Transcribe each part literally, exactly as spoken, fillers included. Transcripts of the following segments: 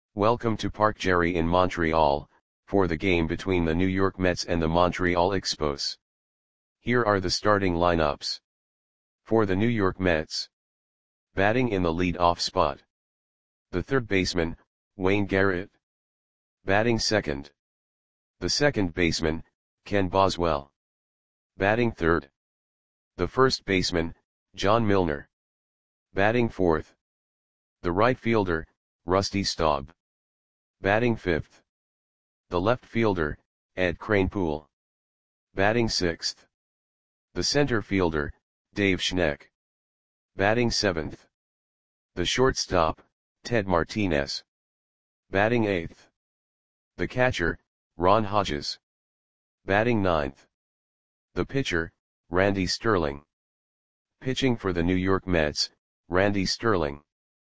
Welcome to Parc Jerry in Montreal, for the game between the New York Mets and the Montreal Expos. Here are the starting lineups. For the New York Mets. Batting in the lead-off spot. The third baseman, Wayne Garrett. Batting second. The second baseman, Ken Boswell. Batting third. The first baseman, John Milner. Batting fourth. The right fielder, Rusty Staub. Batting fifth. The left fielder, Ed Kranepool. Batting sixth. The center fielder, Dave Schneck. Batting seventh. The shortstop, Ted Martinez. Batting eighth. The catcher, Ron Hodges. Batting ninth. The pitcher, Randy Sterling. Pitching for the New York Mets, Randy Sterling.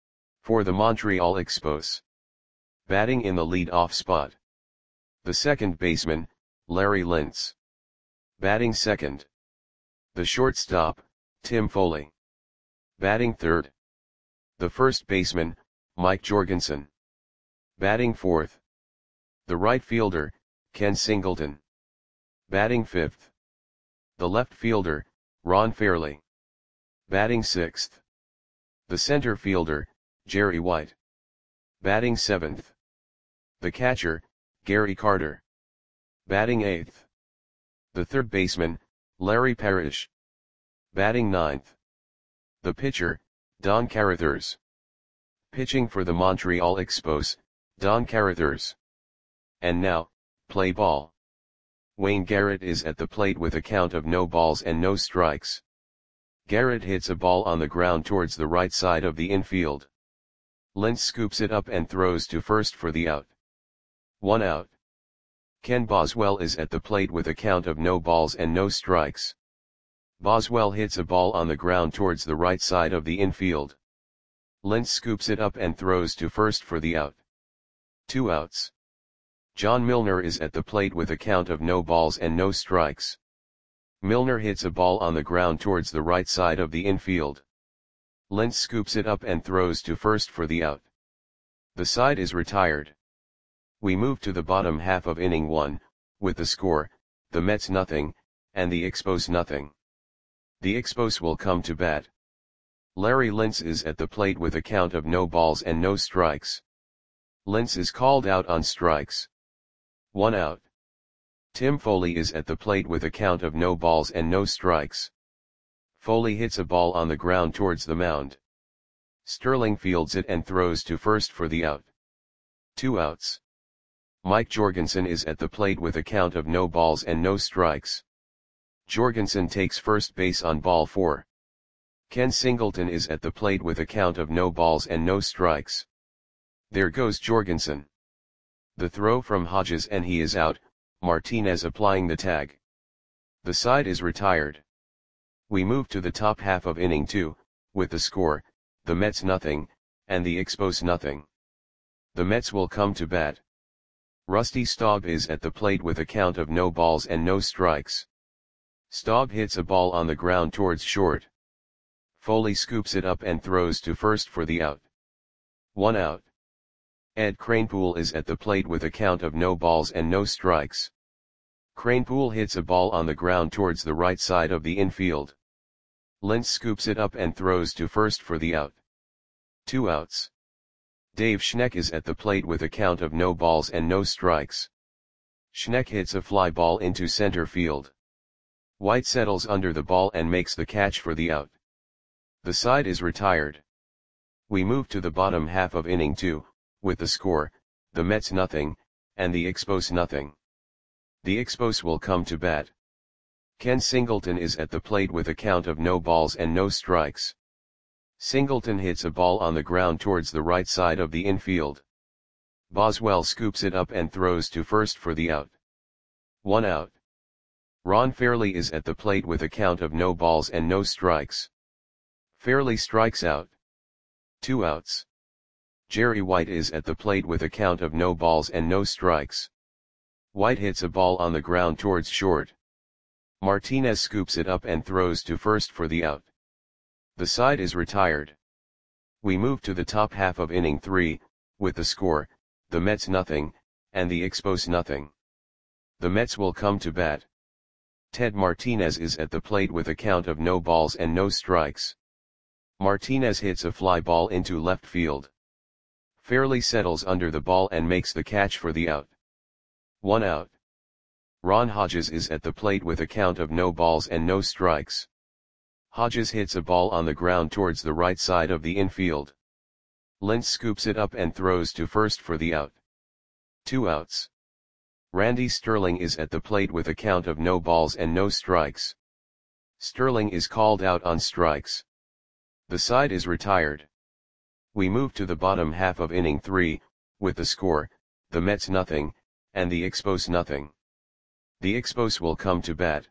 For the Montreal Expos. Batting in the lead-off spot. The second baseman, Larry Lintz. Batting second. The shortstop, Tim Foley. Batting third. The first baseman, Mike Jorgensen. Batting fourth. The right fielder, Ken Singleton. Batting fifth. The left fielder, Ron Fairly. Batting sixth. The center fielder, Jerry White. Batting seventh. The catcher, Gary Carter. Batting eighth. The third baseman, Larry Parrish. Batting ninth. The pitcher, Don Carruthers. Pitching for the Montreal Expos, Don Carruthers. And now, play ball. Wayne Garrett is at the plate with a count of no balls and no strikes. Garrett hits a ball on the ground towards the right side of the infield. Lintz scoops it up and throws to first for the out. One out. Ken Boswell is at the plate with a count of no balls and no strikes. Boswell hits a ball on the ground towards the right side of the infield. Lintz scoops it up and throws to first for the out. Two outs. John Milner is at the plate with a count of no balls and no strikes. Milner hits a ball on the ground towards the right side of the infield. Lintz scoops it up and throws to first for the out. The side is retired. We move to the bottom half of inning one, with the score, the Mets nothing, and the Expos nothing. The Expos will come to bat. Larry Lintz is at the plate with a count of no balls and no strikes. Lintz is called out on strikes. One out. Tim Foley is at the plate with a count of no balls and no strikes. Foley hits a ball on the ground towards the mound. Sterling fields it and throws to first for the out. Two outs. Mike Jorgensen is at the plate with a count of no balls and no strikes. Jorgensen takes first base on ball four. Ken Singleton is at the plate with a count of no balls and no strikes. There goes Jorgensen. The throw from Hodges and he is out, Martinez applying the tag. The side is retired. We move to the top half of inning two, with the score, the Mets nothing, and the Expos nothing. The Mets will come to bat. Rusty Staub is at the plate with a count of no balls and no strikes. Staub hits a ball on the ground towards short. Foley scoops it up and throws to first for the out. One out. Ed Kranepool is at the plate with a count of no balls and no strikes. Kranepool hits a ball on the ground towards the right side of the infield. Lintz scoops it up and throws to first for the out. Two outs. Dave Schneck is at the plate with a count of no balls and no strikes. Schneck hits a fly ball into center field. White settles under the ball and makes the catch for the out. The side is retired. We move to the bottom half of inning two, with the score, the Mets nothing, and the Expos nothing. The Expos will come to bat. Ken Singleton is at the plate with a count of no balls and no strikes. Singleton hits a ball on the ground towards the right side of the infield. Boswell scoops it up and throws to first for the out. One out. Ron Fairly is at the plate with a count of no balls and no strikes. Fairly strikes out. Two outs. Jerry White is at the plate with a count of no balls and no strikes. White hits a ball on the ground towards short. Martinez scoops it up and throws to first for the out. The side is retired. We move to the top half of inning three, with the score, the Mets nothing, and the Expos nothing. The Mets will come to bat. Ted Martinez is at the plate with a count of no balls and no strikes. Martinez hits a fly ball into left field. Fairly settles under the ball and makes the catch for the out. One out. Ron Hodges is at the plate with a count of no balls and no strikes. Hodges hits a ball on the ground towards the right side of the infield. Lentz scoops it up and throws to first for the out. Two outs. Randy Sterling is at the plate with a count of no balls and no strikes. Sterling is called out on strikes. The side is retired. We move to the bottom half of inning three, with the score, the Mets nothing, and the Expos nothing. The Expos will come to bat.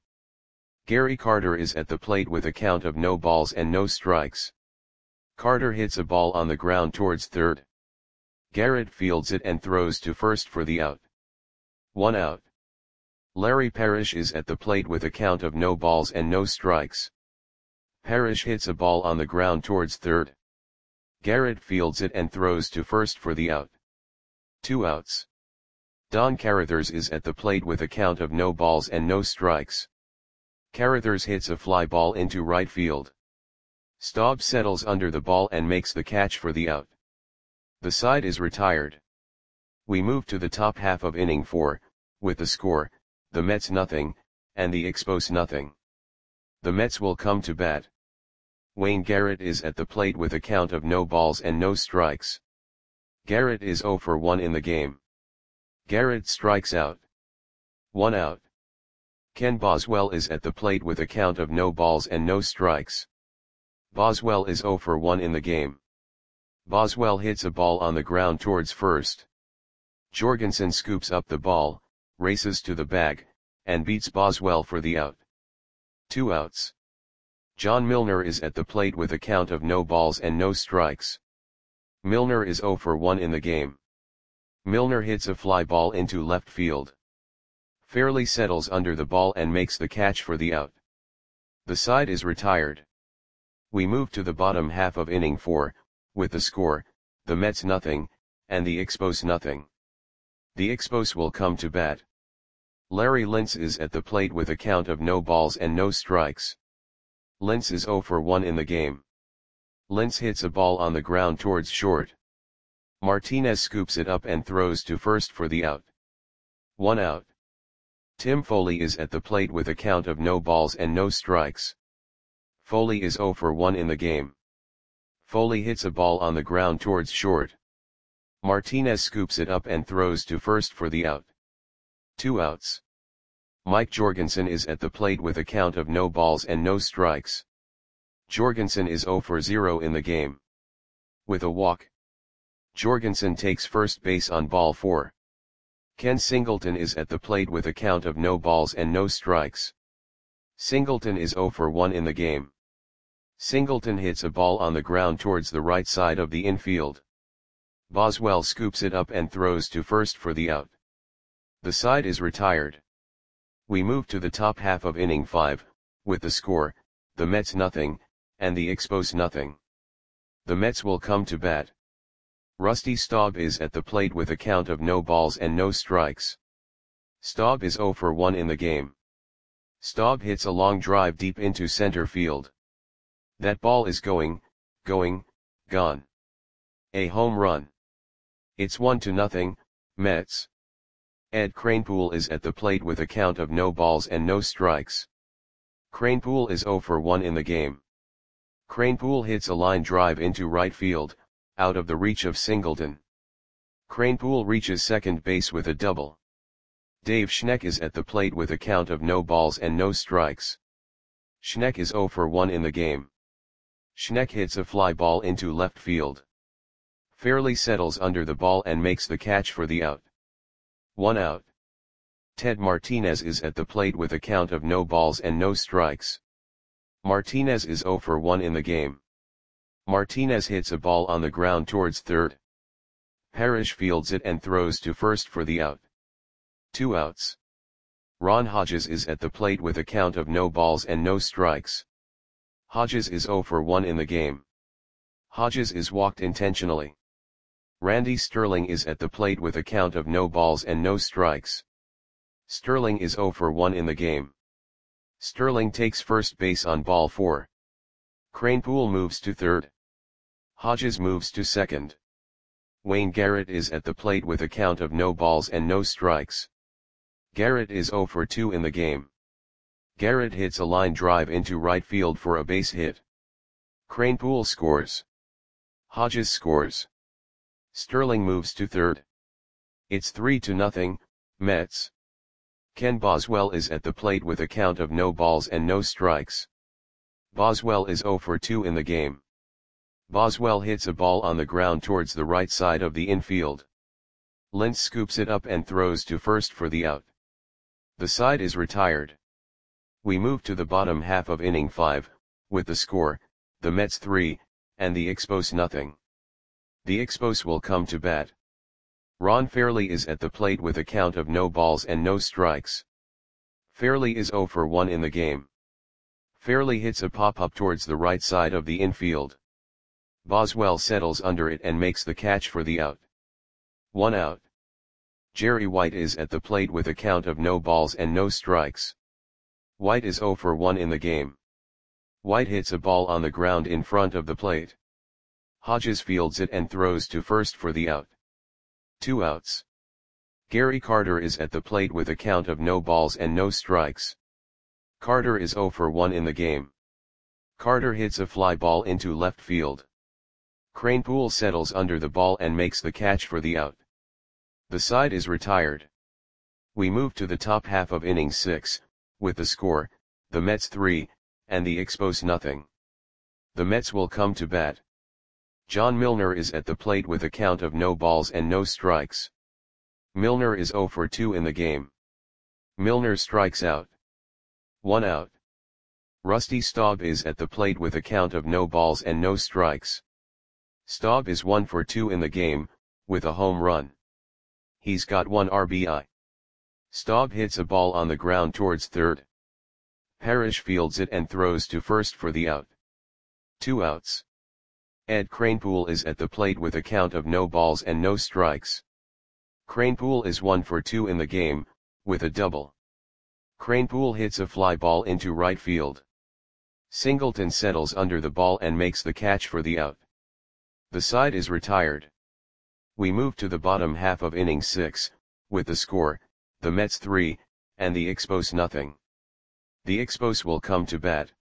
Gary Carter is at the plate with a count of no balls and no strikes. Carter hits a ball on the ground towards third. Garrett fields it and throws to first for the out. One out. Larry Parrish is at the plate with a count of no balls and no strikes. Parrish hits a ball on the ground towards third. Garrett fields it and throws to first for the out. Two outs. Don Carruthers is at the plate with a count of no balls and no strikes. Carruthers hits a fly ball into right field. Staub settles under the ball and makes the catch for the out. The side is retired. We move to the top half of inning four, with the score, the Mets nothing, and the Expos nothing. The Mets will come to bat. Wayne Garrett is at the plate with a count of no balls and no strikes. Garrett is zero for one in the game. Garrett strikes out. One out. Ken Boswell is at the plate with a count of no balls and no strikes. Boswell is zero for one in the game. Boswell hits a ball on the ground towards first. Jorgensen scoops up the ball, races to the bag, and beats Boswell for the out. Two outs. John Milner is at the plate with a count of no balls and no strikes. Milner is zero for one in the game. Milner hits a fly ball into left field. Fairly settles under the ball and makes the catch for the out. The side is retired. We move to the bottom half of inning four, with the score, the Mets nothing, and the Expos nothing. The Expos will come to bat. Larry Lentz is at the plate with a count of no balls and no strikes. Lentz is zero for one in the game. Lentz hits a ball on the ground towards short. Martinez scoops it up and throws to first for the out. One out. Tim Foley is at the plate with a count of no balls and no strikes. Foley is zero for one in the game. Foley hits a ball on the ground towards short. Martinez scoops it up and throws to first for the out. Two outs. Mike Jorgensen is at the plate with a count of no balls and no strikes. Jorgensen is zero for zero in the game. With a walk, Jorgensen takes first base on ball four. Ken Singleton is at the plate with a count of no balls and no strikes. Singleton is zero for one in the game. Singleton hits a ball on the ground towards the right side of the infield. Boswell scoops it up and throws to first for the out. The side is retired. We move to the top half of inning five, with the score, the Mets nothing, and the Expos nothing. The Mets will come to bat. Rusty Staub is at the plate with a count of no balls and no strikes. Staub is zero for one in the game. Staub hits a long drive deep into center field. That ball is going, going, gone. A home run. It's one to nothing, Mets. Ed Kranepool is at the plate with a count of no balls and no strikes. Kranepool is zero for one in the game. Kranepool hits a line drive into right field, out of the reach of Singleton. Kranepool reaches second base with a double. Dave Schneck is at the plate with a count of no balls and no strikes. Schneck is zero for one in the game. Schneck hits a fly ball into left field. Fairly settles under the ball and makes the catch for the out. One out. Ted Martinez is at the plate with a count of no balls and no strikes. Martinez is zero for one in the game. Martinez hits a ball on the ground towards third. Parrish fields it and throws to first for the out. Two outs. Ron Hodges is at the plate with a count of no balls and no strikes. Hodges is zero for one in the game. Hodges is walked intentionally. Randy Sterling is at the plate with a count of no balls and no strikes. Sterling is zero for one in the game. Sterling takes first base on ball four. Kranepool moves to third. Hodges moves to second. Wayne Garrett is at the plate with a count of no balls and no strikes. Garrett is zero for two in the game. Garrett hits a line drive into right field for a base hit. Kranepool scores. Hodges scores. Sterling moves to third. It's three to nothing, Mets. Ken Boswell is at the plate with a count of no balls and no strikes. Boswell is zero for two in the game. Boswell hits a ball on the ground towards the right side of the infield. Lentz scoops it up and throws to first for the out. The side is retired. We move to the bottom half of inning five, with the score, the Mets three, and the Expos nothing. The Expos will come to bat. Ron Fairly is at the plate with a count of no balls and no strikes. Fairly is zero for one in the game. Fairly hits a pop-up towards the right side of the infield. Boswell settles under it and makes the catch for the out. One out. Jerry White is at the plate with a count of no balls and no strikes. White is zero for one in the game. White hits a ball on the ground in front of the plate. Hodges fields it and throws to first for the out. Two outs. Gary Carter is at the plate with a count of no balls and no strikes. Carter is zero for one in the game. Carter hits a fly ball into left field. Kranepool settles under the ball and makes the catch for the out. The side is retired. We move to the top half of inning six, with the score, the Mets three, and the Expos nothing. The Mets will come to bat. John Milner is at the plate with a count of no balls and no strikes. Milner is zero for two in the game. Milner strikes out. One out. Rusty Staub is at the plate with a count of no balls and no strikes. Staub is one for two in the game, with a home run. He's got one R B I. Staub hits a ball on the ground towards third. Parrish fields it and throws to first for the out. Two outs. Ed Kranepool is at the plate with a count of no balls and no strikes. Kranepool is one for two in the game, with a double. Kranepool hits a fly ball into right field. Singleton settles under the ball and makes the catch for the out. The side is retired. We move to the bottom half of inning six, with the score, the Mets three, and the Expos nothing. The Expos will come to bat.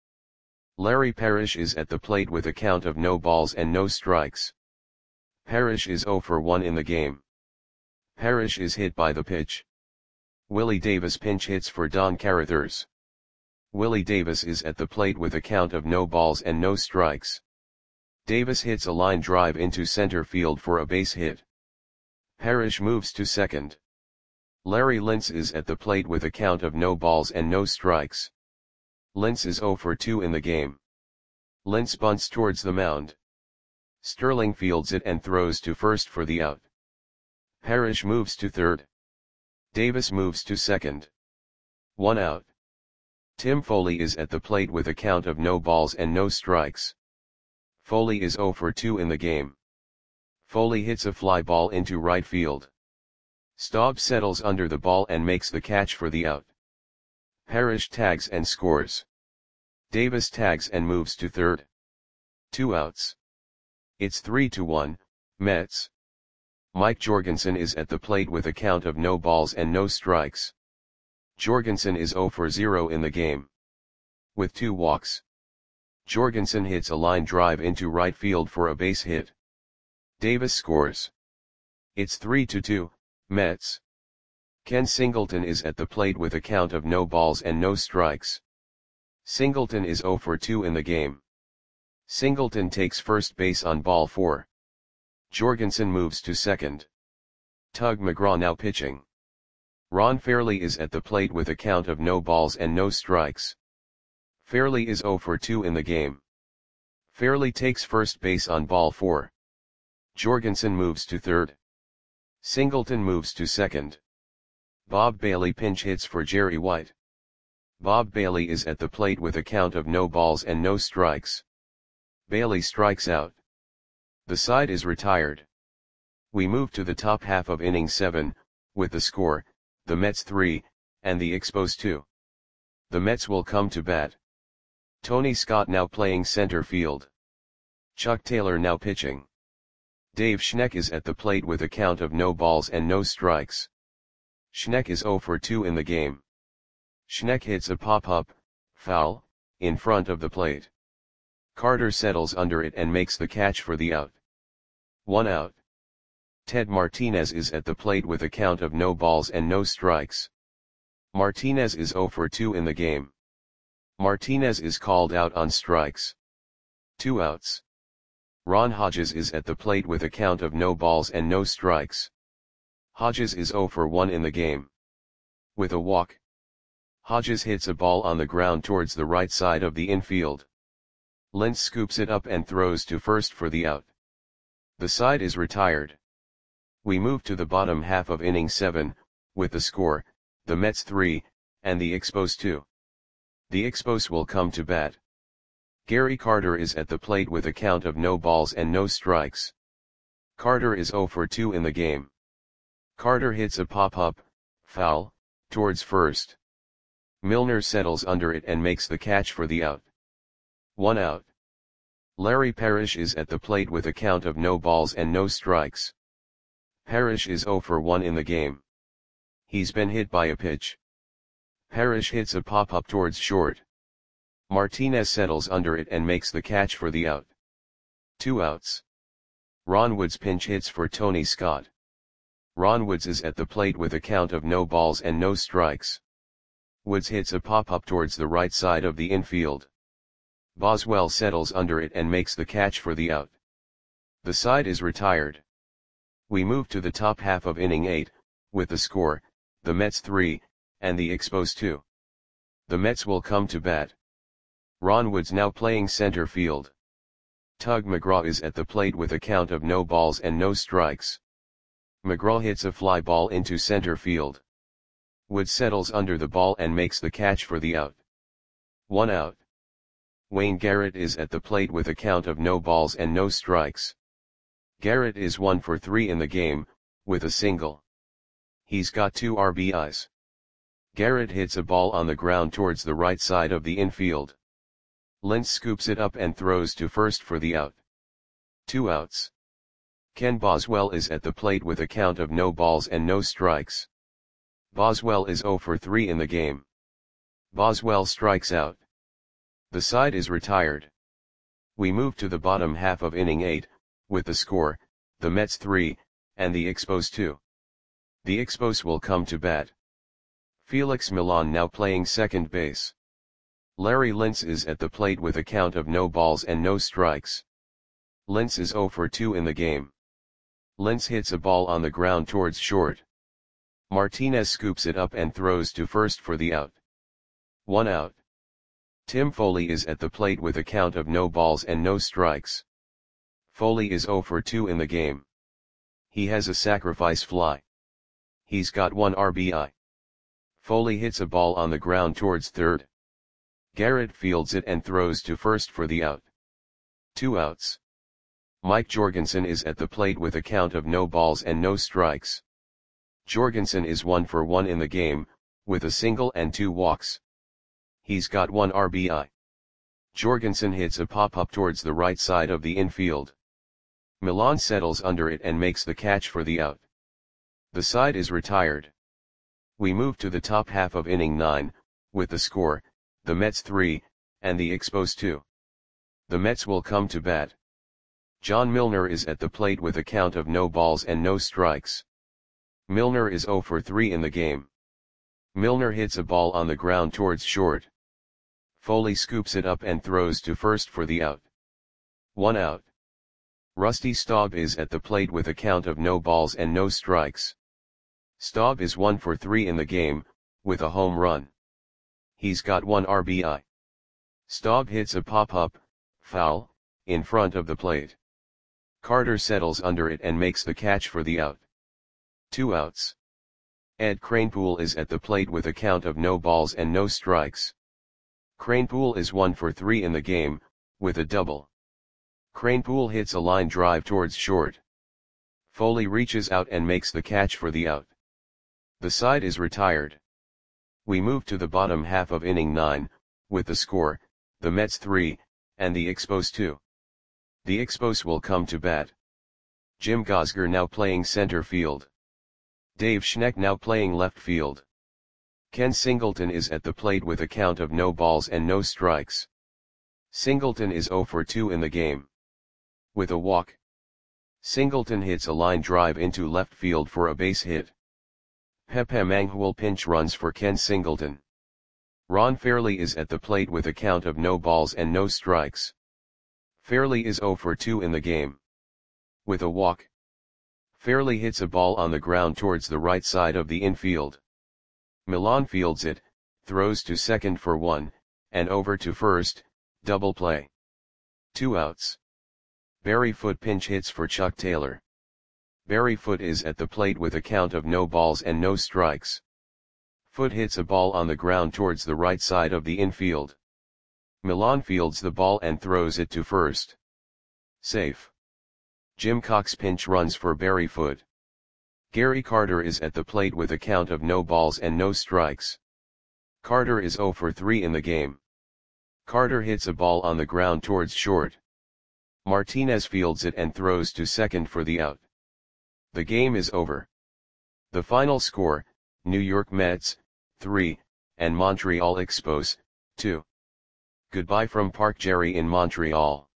Larry Parrish is at the plate with a count of no balls and no strikes. Parrish is zero for one in the game. Parrish is hit by the pitch. Willie Davis pinch hits for Don Carruthers. Willie Davis is at the plate with a count of no balls and no strikes. Davis hits a line drive into center field for a base hit. Parrish moves to second. Larry Lentz is at the plate with a count of no balls and no strikes. Lentz is zero for two in the game. Lentz bunts towards the mound. Sterling fields it and throws to first for the out. Parrish moves to third. Davis moves to second. One out. Tim Foley is at the plate with a count of no balls and no strikes. Foley is zero for two in the game. Foley hits a fly ball into right field. Staub settles under the ball and makes the catch for the out. Parrish tags and scores. Davis tags and moves to third. Two outs. It's three to one, Mets. Mike Jorgensen is at the plate with a count of no balls and no strikes. Jorgensen is zero for zero in the game. With two walks. Jorgensen hits a line drive into right field for a base hit. Davis scores. It's three to two, Mets. Ken Singleton is at the plate with a count of no balls and no strikes. Singleton is zero for two in the game. Singleton takes first base on ball four. Jorgensen moves to second. Tug McGraw now pitching. Ron Fairly is at the plate with a count of no balls and no strikes. Fairly is zero for two in the game. Fairly takes first base on ball four. Jorgensen moves to third. Singleton moves to second. Bob Bailey pinch hits for Jerry White. Bob Bailey is at the plate with a count of no balls and no strikes. Bailey strikes out. The side is retired. We move to the top half of inning seven, with the score, the Mets three, and the Expos two. The Mets will come to bat. Tony Scott now playing center field. Chuck Taylor now pitching. Dave Schneck is at the plate with a count of no balls and no strikes. Schneck is oh for two in the game. Schneck hits a pop-up, foul, in front of the plate. Carter settles under it and makes the catch for the out. One out. Ted Martinez is at the plate with a count of no balls and no strikes. Martinez is oh for two in the game. Martinez is called out on strikes. Two outs. Ron Hodges is at the plate with a count of no balls and no strikes. Hodges is oh for one in the game. With a walk. Hodges hits a ball on the ground towards the right side of the infield. Lentz scoops it up and throws to first for the out. The side is retired. We move to the bottom half of inning seven, with the score, the Mets three, and the Expos two. The Expos will come to bat. Gary Carter is at the plate with a count of no balls and no strikes. Carter is oh for two in the game. Carter hits a pop-up, foul, towards first. Milner settles under it and makes the catch for the out. One out. Larry Parrish is at the plate with a count of no balls and no strikes. Parrish is oh for one in the game. He's been hit by a pitch. Parrish hits a pop-up towards short. Martinez settles under it and makes the catch for the out. Two outs. Ron Woods pinch hits for Tony Scott. Ron Woods is at the plate with a count of no balls and no strikes. Woods hits a pop-up towards the right side of the infield. Boswell settles under it and makes the catch for the out. The side is retired. We move to the top half of inning eight, with the score, the Mets three, and the Expos two. The Mets will come to bat. Ron Woods now playing center field. Tug McGraw is at the plate with a count of no balls and no strikes. McGraw hits a fly ball into center field. Woods settles under the ball and makes the catch for the out. One out. Wayne Garrett is at the plate with a count of no balls and no strikes. Garrett is one for three in the game, with a single. He's got two R B Is. Garrett hits a ball on the ground towards the right side of the infield. Lentz scoops it up and throws to first for the out. Two outs. Ken Boswell is at the plate with a count of no balls and no strikes. Boswell is oh for three in the game. Boswell strikes out. The side is retired. We move to the bottom half of inning eight, with the score, the Mets three, and the Expos two. The Expos will come to bat. Felix Millan now playing second base. Larry Lentz is at the plate with a count of no balls and no strikes. Lentz is oh for two in the game. Lentz hits a ball on the ground towards short. Martinez scoops it up and throws to first for the out. One out. Tim Foley is at the plate with a count of no balls and no strikes. Foley is oh for two in the game. He has a sacrifice fly. He's got one R B I. Foley hits a ball on the ground towards third. Garrett fields it and throws to first for the out. Two outs. Mike Jorgensen is at the plate with a count of no balls and no strikes. Jorgensen is one for one in the game, with a single and two walks. He's got one R B I. Jorgensen hits a pop-up towards the right side of the infield. Millan settles under it and makes the catch for the out. The side is retired. We move to the top half of inning nine, with the score, the Mets three, and the Expos two. The Mets will come to bat. John Milner is at the plate with a count of no balls and no strikes. Milner is oh for three in the game. Milner hits a ball on the ground towards short. Foley scoops it up and throws to first for the out. One out. Rusty Staub is at the plate with a count of no balls and no strikes. Staub is one for three in the game, with a home run. He's got one R B I. Staub hits a pop-up, foul, in front of the plate. Carter settles under it and makes the catch for the out. Two outs. Ed Kranepool is at the plate with a count of no balls and no strikes. Kranepool is one for three in the game, with a double. Kranepool hits a line drive towards short. Foley reaches out and makes the catch for the out. The side is retired. We move to the bottom half of inning nine, with the score, the Mets three, and the Expos two. The Expos will come to bat. Jim Gosger now playing center field. Dave Schneck now playing left field. Ken Singleton is at the plate with a count of no balls and no strikes. Singleton is oh for two in the game. With a walk, Singleton hits a line drive into left field for a base hit. Pepe Mangual pinch runs for Ken Singleton. Ron Fairly is at the plate with a count of no balls and no strikes. Fairly is oh for two in the game. With a walk, Fairly hits a ball on the ground towards the right side of the infield. Milan fields it, throws to second for one, and over to first, double play. Two outs. Barry Foote pinch hits for Chuck Taylor. Barry Foote is at the plate with a count of no balls and no strikes. Foote hits a ball on the ground towards the right side of the infield. Milan fields the ball and throws it to first. Safe. Jim Cox pinch runs for Barry Foote. Gary Carter is at the plate with a count of no balls and no strikes. Carter is oh for three in the game. Carter hits a ball on the ground towards short. Martinez fields it and throws to second for the out. The game is over. The final score, New York Mets, three, and Montreal Expos, two. Goodbye from Park Jerry in Montreal.